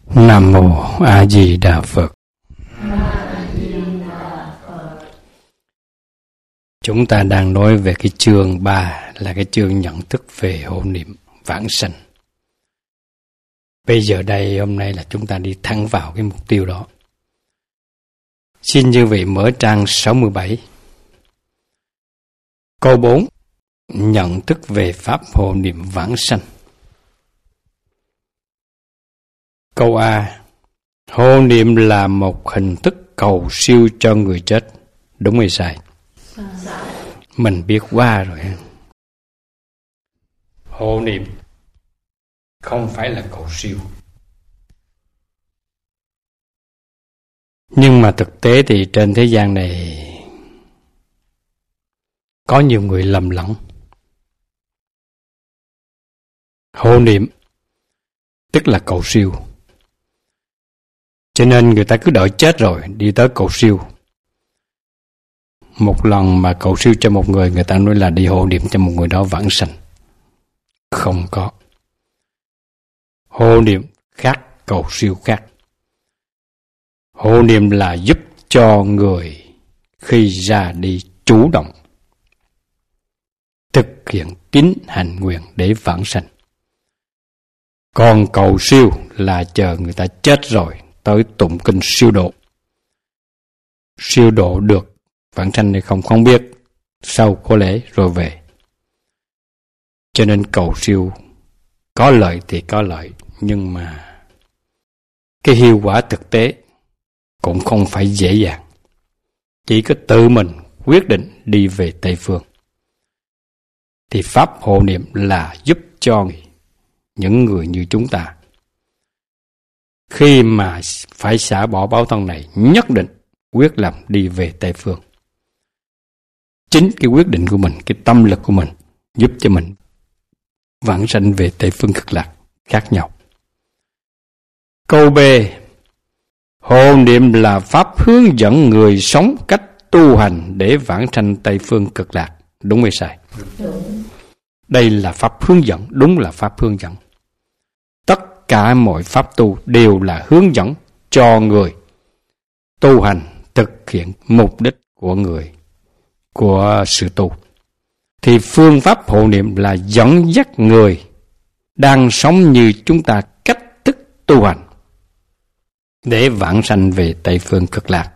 Nam Mô A Di Đà Phật. Chúng ta đang nói về cái chương 3 là cái chương nhận thức về hộ niệm vãng sanh. Bây giờ đây, hôm nay là chúng ta đi thẳng vào cái mục tiêu đó. Xin chư vị mở trang 67. Câu 4. Nhận thức về pháp hộ niệm vãng sanh. Câu A. Hộ niệm là một hình thức cầu siêu cho người chết. Đúng hay sai? Mình biết qua rồi. Hộ niệm không phải là cầu siêu. Nhưng mà thực tế thì trên thế gian này có nhiều người lầm lẫn. Hộ niệm tức là cầu siêu. Cho nên người ta cứ đợi chết rồi đi tới cầu siêu. Một lần mà cầu siêu cho một người ta nói là đi hộ niệm cho một người đó vãng sanh. Không có. Hộ niệm khác, cầu siêu khác. Hộ niệm là giúp cho người khi ra đi chủ động thực hiện tín hành nguyện để vãng sanh. Còn cầu siêu là chờ người ta chết rồi tới tụng kinh siêu độ. Siêu độ được vãng sanh hay không biết, sau có lễ rồi về. Cho nên cầu siêu có lợi thì có lợi, nhưng mà cái hiệu quả thực tế cũng không phải dễ dàng. Chỉ có tự mình quyết định đi về Tây Phương. Thì pháp hộ niệm là giúp cho những người như chúng ta khi mà phải xả bỏ báo thân này nhất định quyết làm đi về Tây Phương. Chính cái quyết định của mình, cái tâm lực của mình giúp cho mình vãng sanh về Tây Phương Cực Lạc khác nhau. Câu B. Hộ niệm là pháp hướng dẫn người sống cách tu hành để vãng sanh Tây Phương Cực Lạc. Đúng hay sai? Đúng. Đây là pháp hướng dẫn, đúng là pháp hướng dẫn. Tất cả mọi pháp tu đều là hướng dẫn cho người tu hành thực hiện mục đích của sự tu. Thì phương pháp hộ niệm là dẫn dắt người đang sống như chúng ta cách thức tu hành để vãng sanh về Tây Phương Cực Lạc.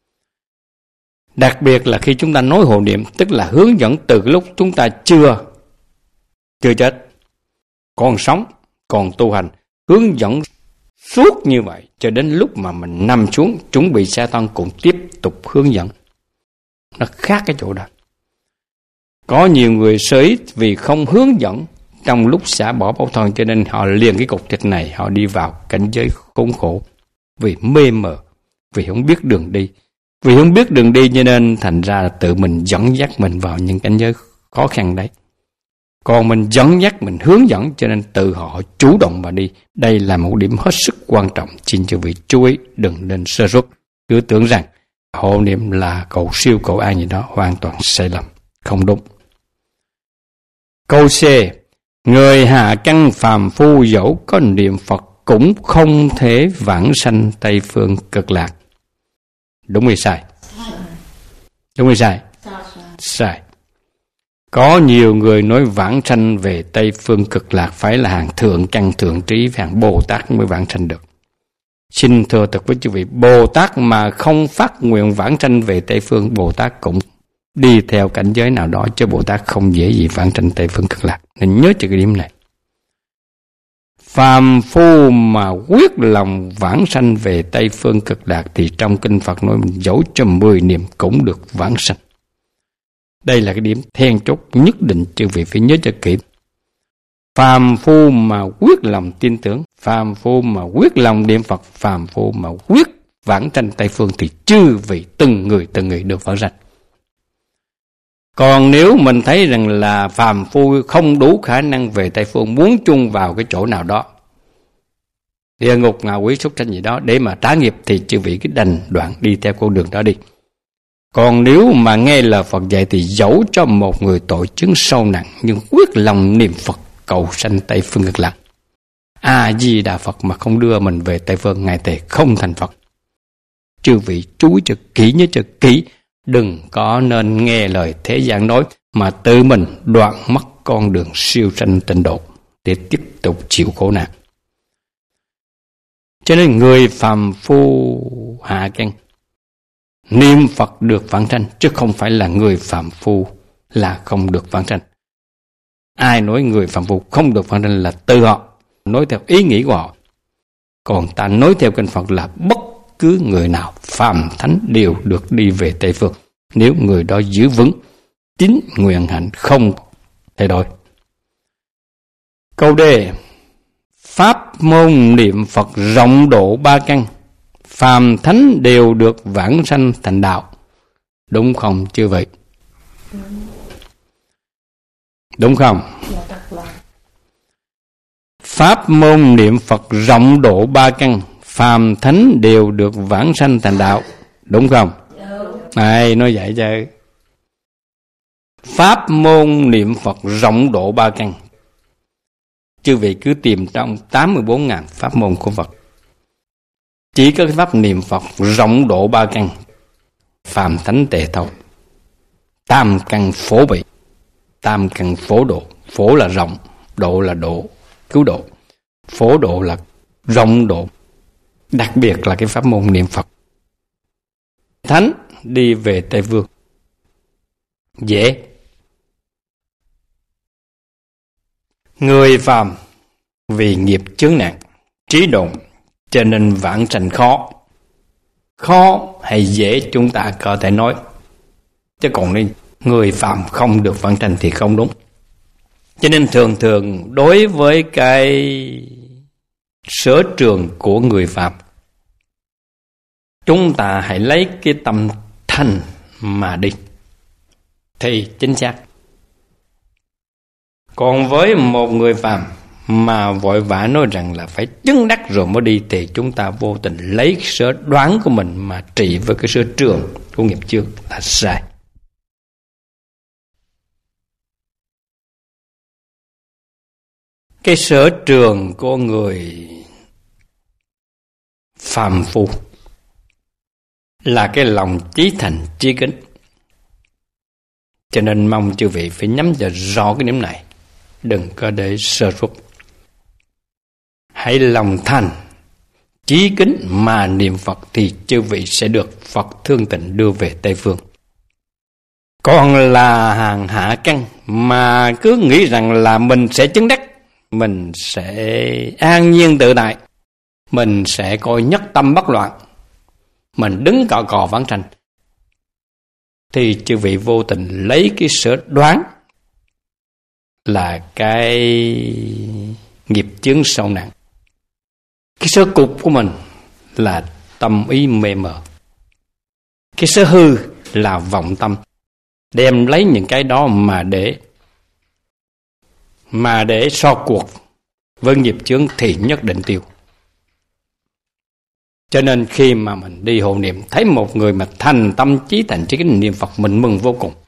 Đặc biệt là khi chúng ta nói hộ niệm, tức là hướng dẫn từ lúc chúng ta chưa chết, còn sống, còn tu hành, hướng dẫn suốt như vậy cho đến lúc mà mình nằm xuống chuẩn bị sa thân cũng tiếp tục hướng dẫn. Nó khác cái chỗ đó. Có nhiều người sở ít vì không hướng dẫn trong lúc xả bỏ báo thân, cho nên họ liền cái cục thịt này, họ đi vào cảnh giới khốn khổ vì mê mờ, vì không biết đường đi. Vì không biết đường đi cho nên thành ra là tự mình dẫn dắt mình vào những cảnh giới khó khăn đấy. Còn mình dẫn dắt, mình hướng dẫn cho nên tự họ chủ động mà đi. Đây là một điểm hết sức quan trọng. Xin chư vị chú ý đừng nên sơ suất. Cứ tưởng rằng hộ niệm là cầu siêu cầu an gì đó, hoàn toàn sai lầm, không đúng. Câu C. Người hạ căn phàm phu dẫu có niệm Phật cũng không thể vãng sanh Tây Phương Cực Lạc. Đúng hay sai? Đúng hay sai? Sai. Có nhiều người nói vãng sanh về Tây Phương Cực Lạc phải là hàng thượng căn thượng trí, hàng Bồ Tát mới vãng sanh được. Xin thưa thật với chư vị, Bồ Tát mà không phát nguyện vãng sanh về Tây Phương, Bồ Tát cũng đi theo cảnh giới nào đó, chứ Bồ Tát không dễ gì vãng sanh Tây Phương Cực Lạc. Nên nhớ cho cái điểm này. Phàm phu mà quyết lòng vãng sanh về Tây Phương Cực Lạc thì trong kinh Phật nói mình dẫu cho 10 niệm cũng được vãng sanh. Đây là cái điểm then chốt nhất định chư vị phải nhớ cho kỹ. Phàm phu mà quyết lòng tin tưởng, phàm phu mà quyết lòng niệm Phật, phàm phu mà quyết vãng sanh Tây Phương thì chư vị từng người được vãng sanh. Còn nếu mình thấy rằng là phàm phu không đủ khả năng về Tây Phương, muốn chung vào cái chỗ nào đó, địa ngục ngạ quỷ súc sanh gì đó để mà trả nghiệp, thì chư vị cứ đành đoạn đi theo con đường đó đi. Còn nếu mà nghe lời Phật dạy thì dẫu cho một người tội chứng sâu nặng nhưng quyết lòng niệm Phật cầu sanh Tây Phương Cực Lạc, A-di-đà Phật mà không đưa mình về Tây Phương, Ngài thề không thành Phật. Chư vị chú ý cho kỹ, nhớ cho kỹ, đừng có nên nghe lời thế gian nói mà tự mình đoạn mất con đường siêu sanh tịnh độ để tiếp tục chịu khổ nạn. Cho nên người phàm phu hạ căn niệm Phật được vãng sanh, chứ không phải là người phàm phu là không được vãng sanh. Ai nói người phàm phu không được vãng sanh là tự họ nói theo ý nghĩ của họ. Còn ta nói theo kinh Phật là bất cứ người nào phàm thánh đều được đi về Tây Phương, nếu người đó giữ vững tín nguyện hạnh không thay đổi. Câu D. Pháp môn niệm Phật rộng độ ba căn, phàm thánh đều được vãng sanh thành đạo. Đúng không chư vị? Đúng không? Pháp môn niệm Phật rộng độ ba căn, phàm thánh đều được vãng sanh thành đạo. Đúng không? Này, nói vậy chứ. Pháp môn niệm Phật rộng độ ba căn. Chư vị cứ tìm trong 84.000 pháp môn của Phật, chỉ có cái pháp niệm Phật rộng độ ba căn, phàm thánh tề thâu, tam căn phổ bị, tam căn phổ độ. Phổ là rộng, độ là độ, cứu độ. Phổ độ là rộng độ. Đặc biệt là cái pháp môn niệm Phật. Thánh đi về Tây Phương dễ. Người phàm vì nghiệp chướng nạn, trí độn, cho nên vãng sanh khó. Khó hay dễ chúng ta có thể nói, chứ còn đi người phàm không được vãng sanh thì không đúng. Cho nên thường thường đối với cái sở trường của người phàm, chúng ta hãy lấy cái tâm thành mà đi thì chính xác. Còn với một người phàm mà vội vã nói rằng là phải chứng đắc rồi mới đi, thì chúng ta vô tình lấy sở đoán của mình mà trị với cái sở trường của nghiệp chướng là sai. Cái sở trường của người phàm phu là cái lòng chí thành chí kính. Cho nên mong chư vị phải nhắm cho rõ cái điểm này, đừng có để sơ suất. Hãy lòng thành chí kính mà niệm Phật thì chư vị sẽ được Phật thương tịnh đưa về Tây Phương. Còn là hàng hạ căn mà cứ nghĩ rằng là mình sẽ chứng đắc, mình sẽ an nhiên tự tại, mình sẽ coi nhất tâm bất loạn, mình đứng cọ cọ vãng sanh, thì chư vị vô tình lấy cái sở đoán là cái nghiệp chướng sâu nặng. Cái sở cục của mình là tâm ý mê mờ. Cái sở hư là vọng tâm, đem lấy những cái đó mà để so cuộc với nghiệp chướng thì nhất định tiêu. Cho nên khi mà mình đi hộ niệm, thấy một người mà thành tâm chí thành chí kính niệm Phật, mình mừng vô cùng.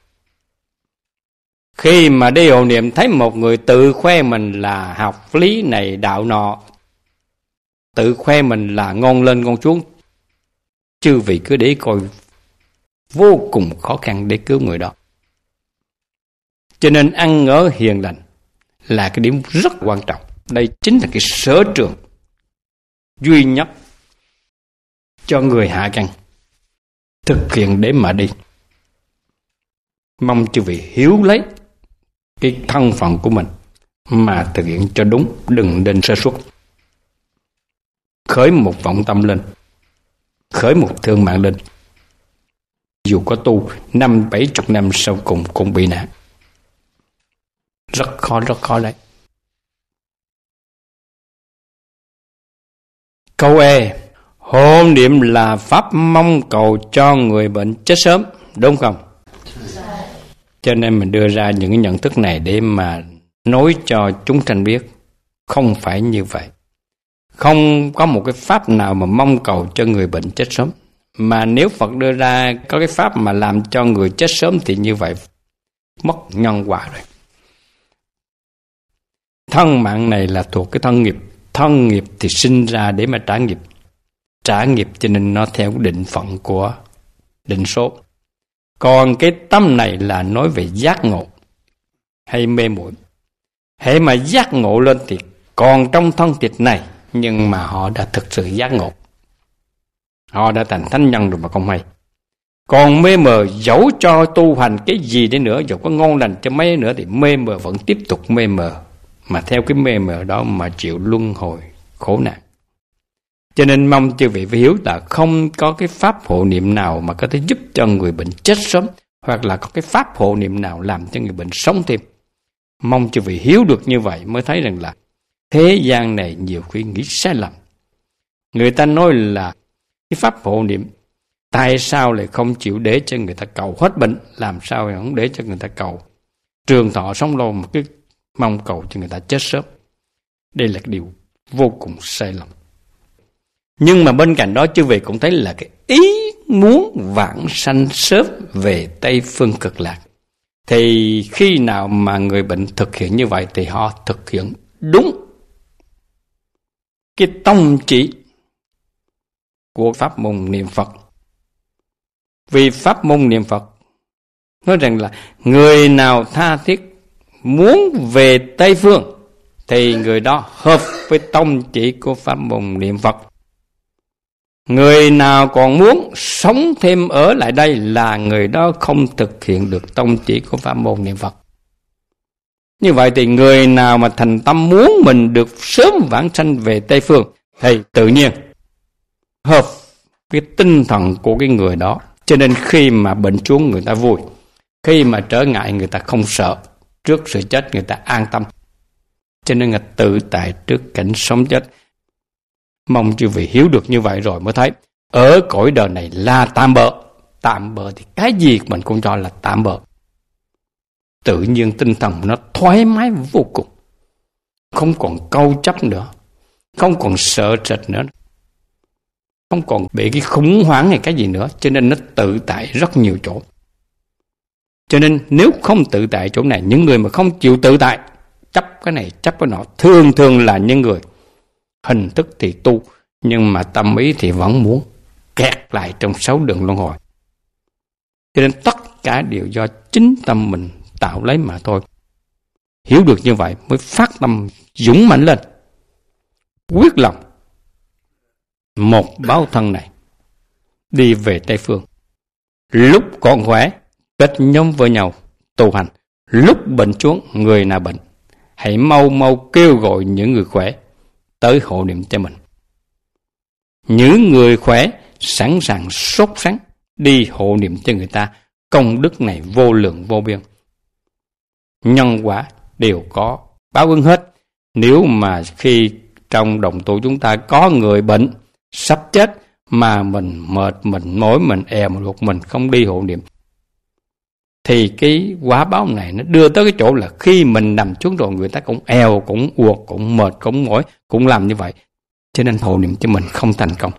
Khi mà đi hộ niệm thấy một người tự khoe mình là học lý này đạo nọ, tự khoe mình là ngon lên ngon xuống, chư vị cứ để coi vô cùng khó khăn để cứu người đó. Cho nên ăn ở hiền lành là cái điểm rất quan trọng. Đây chính là cái sở trường duy nhất cho người hạ căn thực hiện để mà đi. Mong chư vị hiểu lấy cái thân phận của mình mà thực hiện cho đúng, đừng nên sơ suất. Khởi một vọng tâm lên, khởi một thương mạng lên, dù có tu 50-70 năm sau cùng cũng bị nạn. Rất khó đấy. Câu E. Hộ niệm là pháp mong cầu cho người bệnh chết sớm, đúng không? Cho nên mình đưa ra những cái nhận thức này để mà nói cho chúng sanh biết, không phải như vậy. Không có một cái pháp nào mà mong cầu cho người bệnh chết sớm. Mà nếu Phật đưa ra có cái pháp mà làm cho người chết sớm thì như vậy mất nhân quả rồi. Thân mạng này là thuộc cái thân nghiệp thân nghiệp thì sinh ra để mà trả nghiệp. Trả nghiệp cho nên nó theo định phận của định số. Còn cái tâm này là nói về giác ngộ hay mê muội. Hễ mà giác ngộ lên thì còn trong thân thịt này, nhưng mà họ đã thực sự giác ngộ. Họ đã thành thánh nhân rồi mà không hay. Còn mê mờ, dẫu cho tu hành cái gì đi nữa, dẫu có ngon lành cho mấy nữa, thì mê mờ vẫn tiếp tục mê mờ, mà theo cái mê mờ đó mà chịu luân hồi khổ nạn. Cho nên mong chư vị phải hiểu là không có cái pháp hộ niệm nào mà có thể giúp cho người bệnh chết sớm, hoặc là có cái pháp hộ niệm nào làm cho người bệnh sống thêm. Mong chư vị hiểu được như vậy mới thấy rằng là thế gian này nhiều khi nghĩ sai lầm. Người ta nói là cái pháp hộ niệm, tại sao lại không chịu để cho người ta cầu hết bệnh, làm sao không để cho người ta cầu trường thọ sống lâu, mà cứ mong cầu cho người ta chết sớm. Đây là cái điều vô cùng sai lầm. Nhưng mà bên cạnh đó chư vị cũng thấy là cái ý muốn vãng sanh sớm về Tây Phương Cực Lạc. Thì khi nào mà người bệnh thực hiện như vậy thì họ thực hiện đúng cái tông chỉ của pháp môn niệm Phật. Vì pháp môn niệm Phật nói rằng là người nào tha thiết muốn về Tây Phương thì người đó hợp với tông chỉ của pháp môn niệm Phật. Người nào còn muốn sống thêm ở lại đây là người đó không thực hiện được tông chỉ của pháp môn niệm Phật. Như vậy thì người nào mà thành tâm muốn mình được sớm vãng sanh về Tây Phương thì tự nhiên hợp cái tinh thần của cái người đó. Cho nên khi mà bệnh chuông người ta vui, khi mà trở ngại người ta không sợ, trước sự chết người ta an tâm. Cho nên là tự tại trước cảnh sống chết. Mong chư vị hiểu được như vậy rồi mới thấy ở cõi đời này là tạm bợ. Tạm bợ thì cái gì mình cũng cho là tạm bợ. Tự nhiên tinh thần nó thoải mái vô cùng, không còn câu chấp nữa, không còn sợ sệt nữa, không còn bị cái khủng hoảng hay cái gì nữa. Cho nên nó tự tại rất nhiều chỗ. Cho nên nếu không tự tại chỗ này, những người mà không chịu tự tại, chấp cái này chấp cái nọ, thường là những người hình thức thì tu, nhưng mà tâm ý thì vẫn muốn kẹt lại trong 6 đường luân hồi. Cho nên tất cả đều do chính tâm mình tạo lấy mà thôi. Hiểu được như vậy mới phát tâm dũng mãnh lên, quyết lòng một báo thân này đi về Tây Phương. Lúc còn khỏe kết nhóm với nhau tu hành, lúc bệnh chuông người nào bệnh hãy mau kêu gọi những người khỏe tới hộ niệm cho mình. Những người khỏe sẵn sàng sốt sắng đi hộ niệm cho người ta. Công đức này vô lượng vô biên, nhân quả đều có báo ứng hết. Nếu mà khi trong đồng tu chúng ta có người bệnh sắp chết mà mình mệt, mình mỏi, mình èo, mình gục, mình không đi hộ niệm, thì cái quả báo này nó đưa tới cái chỗ là khi mình nằm xuống rồi người ta cũng èo, cũng uột, cũng mệt, cũng mỏi, cũng làm như vậy. Cho nên hộ niệm cho mình không thành công.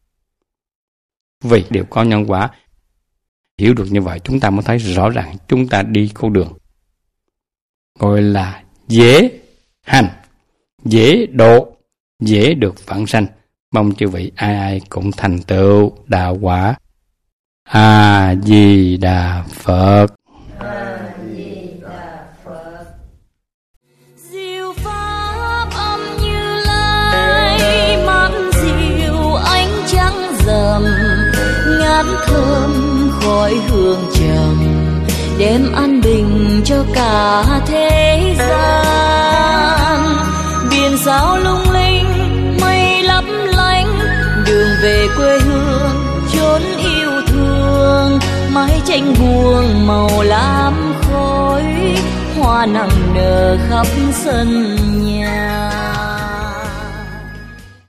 Vì đều có nhân quả. Hiểu được như vậy chúng ta mới thấy rõ ràng chúng ta đi con đường gọi là dễ hành, dễ độ, dễ được vãng sanh. Mong chư vị ai cũng thành tựu đạo quả. A Di Đà Phật. A Di Đà Phật. Diệu pháp âm Như Lai, mắt diệu ánh trắng rằm, ngát thơm khói hương trầm, đem an bình cho cả thế gian. Biển sao lung linh, mây lấp lánh, đường về quê hương chốn yêu thương. Mái tranh buông màu lam khói, hoa nặng nở khắp sân nhà.